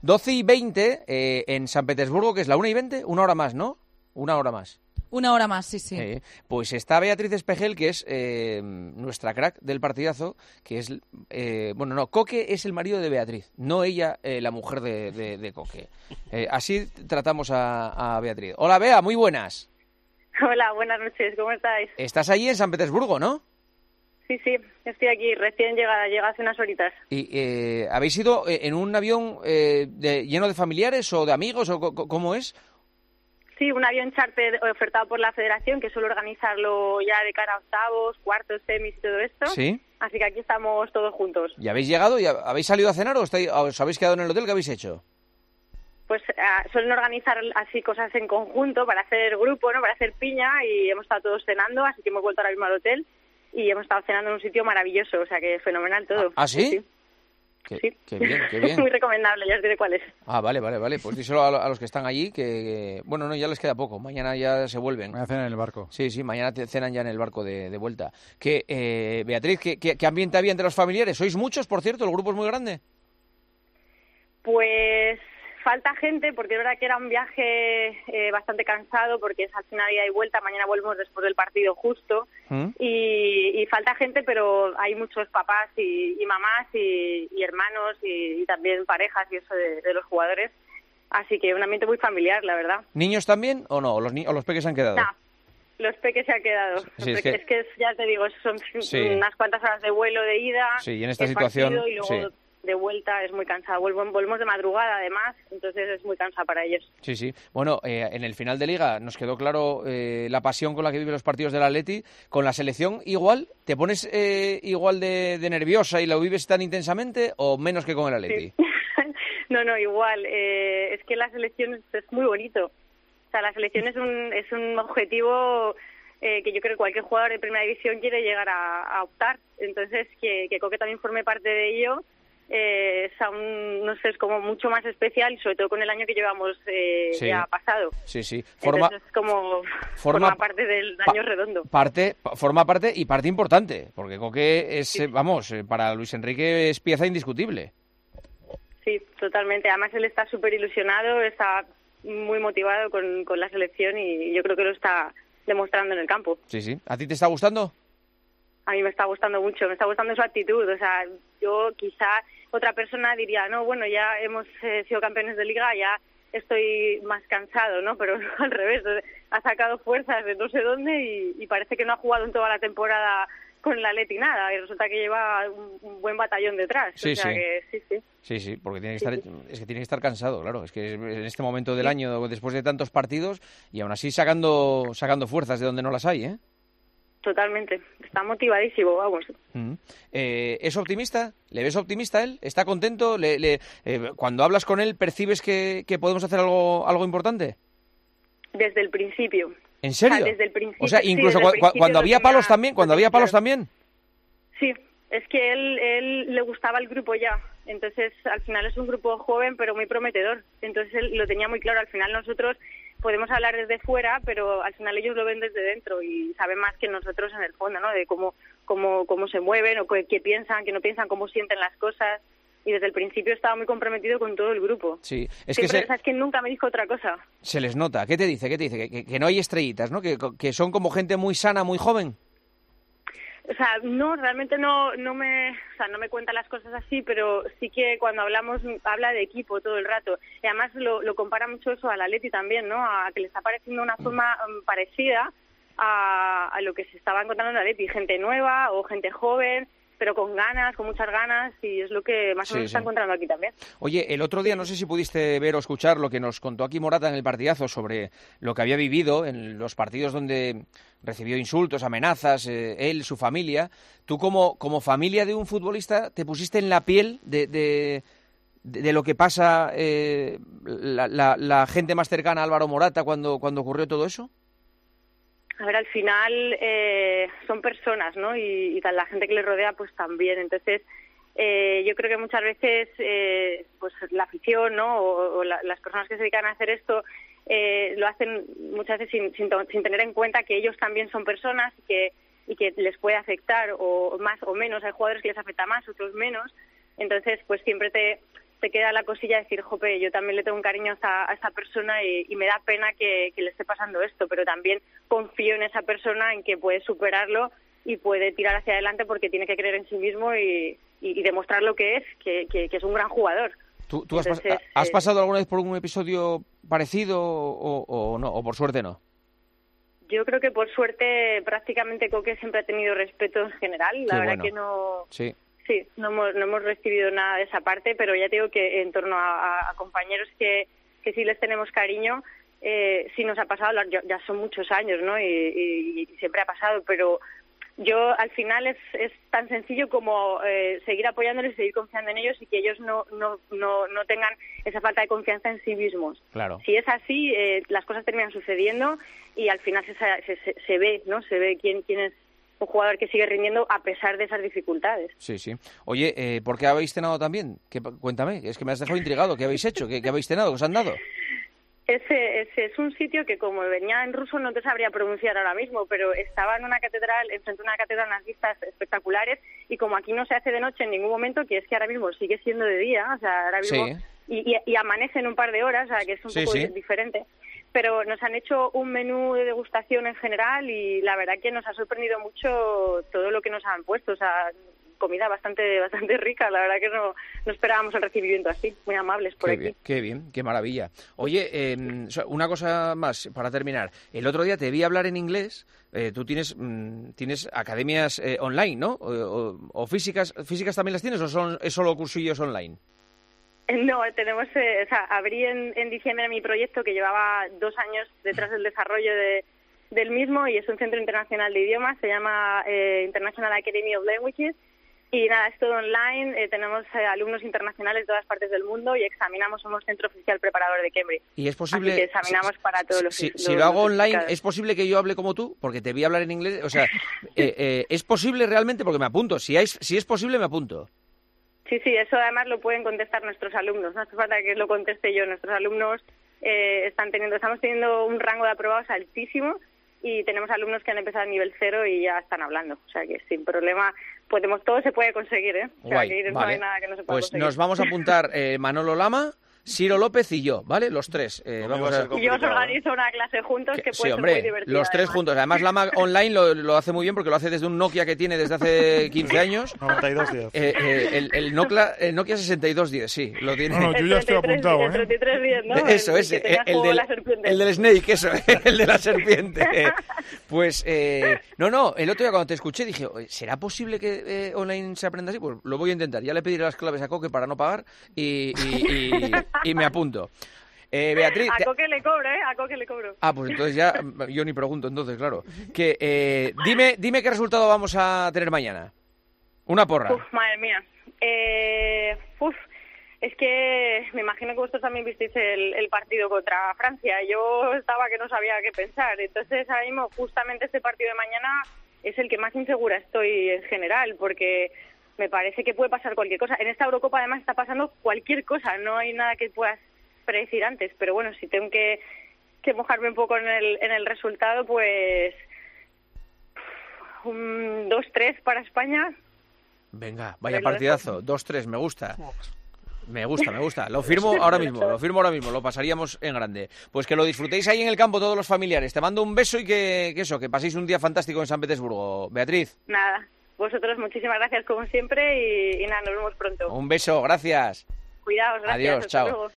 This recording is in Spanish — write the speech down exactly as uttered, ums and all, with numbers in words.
doce y veinte eh, en San Petersburgo, que es la una y veinte, una hora más, ¿no? Una hora más. Una hora más, sí, sí. Eh, pues está Beatriz Espejel, que es eh, nuestra crack del partidazo, que es... Eh, bueno, no, Coque es el marido de Beatriz, no ella eh, la mujer de, de, de Coque. Eh, así tratamos a, a Beatriz. Hola, Bea, muy buenas. Hola, buenas noches, ¿cómo estáis? Estás allí en San Petersburgo, ¿no? Sí, sí, estoy aquí, recién llegada, llega hace unas horitas. ¿Y eh, habéis ido en un avión eh, de, lleno de familiares o de amigos o co- cómo es? Sí, un avión charter ofertado por la Federación, que suele organizarlo ya de cara a octavos, cuartos, semis y todo esto. Sí. Así que aquí estamos todos juntos. ¿Y habéis llegado? ¿Y habéis salido a cenar o estáis, os habéis quedado en el hotel? ¿Qué habéis hecho? Pues uh, suelen organizar así cosas en conjunto para hacer grupo, ¿no? Para hacer piña, y hemos estado todos cenando, así que hemos vuelto ahora mismo al hotel y hemos estado cenando en un sitio maravilloso, o sea que fenomenal todo. ¿Ah, sí? Sí. Qué, sí. qué bien, qué bien. Muy recomendable, ya os diré cuál es. Ah, vale, vale, vale. Pues díselo a, a los que están allí que, que... Bueno, no, ya les queda poco. Mañana ya se vuelven. Voy a cenar en el barco. Sí, sí, mañana te cenan ya en el barco de, de vuelta. Que, eh, Beatriz, ¿qué, qué, ¿qué ambiente había entre los familiares? ¿Sois muchos, por cierto? ¿El grupo es muy grande? Pues falta gente, porque es verdad que era un viaje eh, bastante cansado, porque es al final ida y vuelta, mañana volvemos después del partido justo, ¿Mm? y, y falta gente, pero hay muchos papás y, y mamás y, y hermanos y, y también parejas y eso de, de los jugadores, así que un ambiente muy familiar, la verdad. ¿Niños también o no? ¿O los, ni- o los peques se han quedado? No, los peques se han quedado. Sí, es, peques, que... es que ya te digo, son sí. unas cuantas horas de vuelo de ida, sí, y en esta el situación, partido y luego... sí. de vuelta es muy cansado. Volvemos, volvemos de madrugada, además, entonces es muy cansado para ellos. Sí, sí. Bueno, eh, en el final de Liga nos quedó claro eh, la pasión con la que viven los partidos del Atleti. Con la selección igual, ¿te pones eh, igual de, de nerviosa y lo vives tan intensamente o menos que con el Atleti? Sí. no, no, igual. Eh, es que la selección es, es muy bonito. O sea, la selección es un, es un objetivo... Eh, que yo creo que cualquier jugador de primera división quiere llegar a, a optar. Entonces, que, que Coque también forme parte de ello, eh, es aún, no sé, es como mucho más especial, sobre todo con el año que llevamos eh, sí. ya pasado. Sí, sí. Forma, Entonces, es como forma, forma parte del año pa, redondo. Parte, forma parte y parte importante, porque Coque es, sí. vamos, para Luis Enrique es pieza indiscutible. Sí, totalmente. Además, él está súper ilusionado, está muy motivado con, con la selección y yo creo que lo está demostrando en el campo. Sí, sí. ¿A ti te está gustando? A mí me está gustando mucho, me está gustando su actitud. O sea, yo quizá otra persona diría, no, bueno, ya hemos eh, sido campeones de Liga, ya estoy más cansado, ¿no? Pero al revés, ha sacado fuerzas de no sé dónde y, y parece que no ha jugado en toda la temporada con el Atleti nada, y resulta que lleva un, un buen batallón detrás. Sí, o sea sí. Que, sí, sí. Sí, sí, porque tiene que sí, estar, sí. es que tiene que estar cansado, claro. Es que en este momento del sí. año, después de tantos partidos, y aún así sacando sacando fuerzas de donde no las hay, ¿eh? Totalmente. Está motivadísimo, vamos. Mm. Eh, ¿Es optimista? ¿Le ves optimista él? ¿Está contento? ¿Le, le, eh, cuando hablas con él, percibes que, que podemos hacer algo algo importante? Desde el principio. ¿En serio? O sea, desde el principio. O sea, incluso sí, cu- principio cuando había tenía, palos también, cuando había palos claro. también. Sí, es que él, él le gustaba el grupo ya. Entonces, al final es un grupo joven, pero muy prometedor. Entonces, él lo tenía muy claro. Al final nosotros podemos hablar desde fuera, pero al final ellos lo ven desde dentro y saben más que nosotros en el fondo, ¿no? De cómo cómo cómo se mueven o qué, qué piensan, qué no piensan, cómo sienten las cosas. Y desde el principio estaba muy comprometido con todo el grupo. Sí, es Siempre, que, se, es que nunca me dijo otra cosa. Se les nota. ¿Qué te dice? ¿Qué te dice? Que, que, que no hay estrellitas, ¿no? Que, que son como gente muy sana, muy joven. O sea, no, realmente no no me, o sea, no me cuenta las cosas así, pero sí que cuando hablamos habla de equipo todo el rato. Y además lo, lo compara mucho eso al Atleti también, ¿no? A que le está pareciendo una forma um, parecida a, a lo que se estaba encontrando en el Atleti. Gente nueva o gente joven, pero con ganas, con muchas ganas, y es lo que más o menos sí, está sí. encontrando aquí también. Oye, el otro día, no sé si pudiste ver o escuchar lo que nos contó aquí Morata en el partidazo sobre lo que había vivido en los partidos donde recibió insultos, amenazas, eh, él, su familia. Tú como, como familia de un futbolista, ¿te pusiste en la piel de, de, de, de lo que pasa eh, la, la, la gente más cercana a Álvaro Morata cuando, cuando ocurrió todo eso? A ver, al final eh, son personas, ¿no? Y, y la gente que les rodea, pues también. Entonces, eh, yo creo que muchas veces, eh, pues la afición, ¿no? O, o la, las personas que se dedican a hacer esto, eh, lo hacen muchas veces sin, sin, sin tener en cuenta que ellos también son personas y que, y que les puede afectar, o más o menos. Hay jugadores que les afecta más, otros menos. Entonces, pues siempre te te queda la cosilla de decir, jope, yo también le tengo un cariño a esta, a esta persona y, y me da pena que, que le esté pasando esto, pero también confío en esa persona, en que puede superarlo y puede tirar hacia adelante porque tiene que creer en sí mismo y, y, y demostrar lo que es, que, que, que es un gran jugador. ¿Tú, tú has, Entonces, pas has eh, pasado alguna vez por un episodio parecido o, o no, o por suerte no? Yo creo que por suerte prácticamente Coque siempre ha tenido respeto en general, la Qué verdad bueno. que no... Sí. Sí, no hemos, no hemos recibido nada de esa parte, pero ya te digo que en torno a, a compañeros que, que sí les tenemos cariño, eh, sí nos ha pasado, ya, ya son muchos años, ¿no? Y, y, y siempre ha pasado, pero yo al final es, es tan sencillo como eh, seguir apoyándoles, seguir confiando en ellos y que ellos no, no, no, no tengan esa falta de confianza en sí mismos. Claro. Si es así, eh, las cosas terminan sucediendo y al final se, se, se, se ve, ¿no? Se ve quién, quién es un jugador que sigue rindiendo a pesar de esas dificultades. Sí, sí. Oye, eh, ¿por qué habéis cenado también? ¿Qué, cuéntame, es que me has dejado intrigado. ¿Qué habéis hecho? ¿Qué, qué habéis cenado? ¿Qué os han dado? Ese, ese es un sitio que, como venía en ruso, no te sabría pronunciar ahora mismo, pero estaba en una catedral, enfrente de una catedral, unas vistas espectaculares, y como aquí no se hace de noche en ningún momento, que es que ahora mismo sigue siendo de día, o sea, ahora mismo... Sí. Y, y, y amanece en un par de horas, o sea, que es un Sí, poco sí. diferente. Pero nos han hecho un menú de degustación en general y la verdad que nos ha sorprendido mucho todo lo que nos han puesto, o sea, comida bastante bastante rica, la verdad que no, no esperábamos el recibimiento así, muy amables por Qué aquí. bien, qué bien, qué maravilla. Oye, eh, una cosa más para terminar. El otro día te vi hablar en inglés. Eh, tú tienes mm, tienes academias eh, online, ¿no? O, o, o físicas físicas también las tienes o son es solo cursillos online. No, tenemos, eh, o sea, abrí en, en diciembre mi proyecto que llevaba dos años detrás del desarrollo de, del mismo y es un centro internacional de idiomas, se llama eh, International Academy of Languages y nada, es todo online, eh, tenemos eh, alumnos internacionales de todas partes del mundo y examinamos, somos centro oficial preparador de Cambridge. Y es posible... Así que examinamos si, para todos los... Si, los si lo hago los online, certificados. ¿es posible que yo hable como tú? Porque te vi hablar en inglés, o sea, eh, eh, ¿es posible realmente? Porque me apunto, si, hay, si es posible me apunto. Sí, sí, eso además lo pueden contestar nuestros alumnos, no hace falta que lo conteste yo, nuestros alumnos eh, están teniendo, estamos teniendo un rango de aprobados altísimo y tenemos alumnos que han empezado a nivel cero y ya están hablando, o sea que sin problema podemos, todo se puede conseguir, ¿eh? O sea, Guay, que no vale. hay nada que no se pueda Pues conseguir. nos vamos a apuntar eh, Manolo Lama, Ciro López y yo, ¿vale? Los tres. Eh, No vamos iba a a... ser Y yo os complicado, organizo una clase juntos que, Que- puede sí, ser hombre, muy divertida. los tres además. juntos. Además, Lama online lo, lo hace muy bien porque lo hace desde un Nokia que tiene desde hace quince años. noventa y dos diez. Eh, eh, el, el, Nokia, el Nokia sesenta y dos diez, sí, lo tiene. No, no, yo ya estoy El treinta y tres, apuntado, el ¿eh? treinta y tres diez, ¿no? Eso, El- ese, que tenía el, juego del, la serpiente. el del Snake, eso, el de la serpiente. Pues, eh, no, no, el otro día cuando te escuché dije, "Oye, ¿será posible que eh, online se aprenda así? Pues lo voy a intentar, ya le pediré las claves a Coque para no pagar y, y, y, y me apunto. Eh, Beatriz... A te- Coque le cobro, ¿eh? A Coque le cobro. Ah, pues entonces ya yo ni pregunto, entonces, claro. Que eh, dime, dime qué resultado vamos a tener mañana. Una porra. Uf, madre mía. Eh, uf, es que me imagino que vosotros también visteis el, el partido contra Francia. Yo estaba que no sabía qué pensar. Entonces, ahora mismo, justamente este partido de mañana es el que más insegura estoy en general, porque me parece que puede pasar cualquier cosa. En esta Eurocopa, además, está pasando cualquier cosa. No hay nada que puedas predecir antes. Pero bueno, si tengo que, que mojarme un poco en el, en el resultado, pues un dos tres para España. Venga, vaya Ahí lo partidazo. dos tres, me gusta. Me gusta, me gusta. Lo firmo ahora mismo, lo firmo ahora mismo. Lo pasaríamos en grande. Pues que lo disfrutéis ahí en el campo todos los familiares. Te mando un beso y que, que eso, que paséis un día fantástico en San Petersburgo. Beatriz, Nada, vosotros muchísimas gracias como siempre y, y nada, nos vemos pronto. un beso, gracias. Cuidaos, gracias. Adiós, hasta chao. luego.